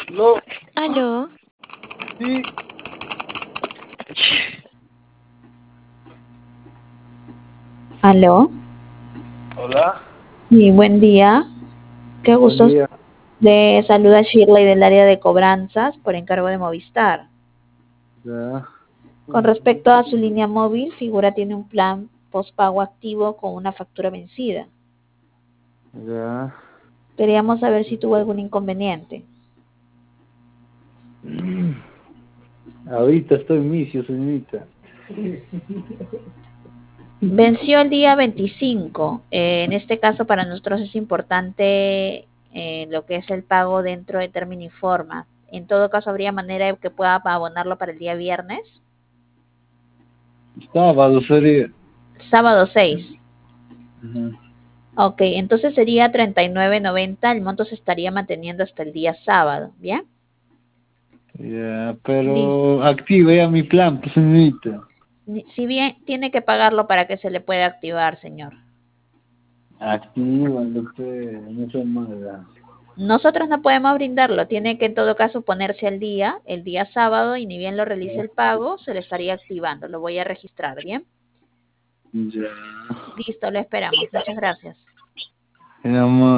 No, Aló, sí. Aló, Hola, sí, buen día. Qué buen gusto. día. Le saluda Shirley del área de cobranzas por encargo de Movistar. Ya, Con respecto a su línea móvil, Figura tiene un plan postpago activo con una factura vencida. ya. Queríamos saber si tuvo algún inconveniente. Ahorita estoy en misio, señorita. Venció el día 25. En este caso, para nosotros es importante lo que es el pago dentro de término y forma. En todo caso, ¿habría manera de que pueda abonarlo para el día viernes? Sábado sería. Sábado 6. Ujú. Ok, entonces sería 39.90. El monto se estaría manteniendo hasta el día sábado, ¿bien? Ya, Listo. pero active ya mi plan, pues, señorita. Si bien tiene que pagarlo para que se le pueda activar, señor. Actívalo, pues, no sea mala. Nosotros no podemos brindarlo, tiene que en todo caso ponerse al día, el día sábado, y ni bien lo realice el pago, se le estaría activando. Lo voy a registrar, ¿bien? Ya. Listo, lo esperamos. Muchas gracias. Ya,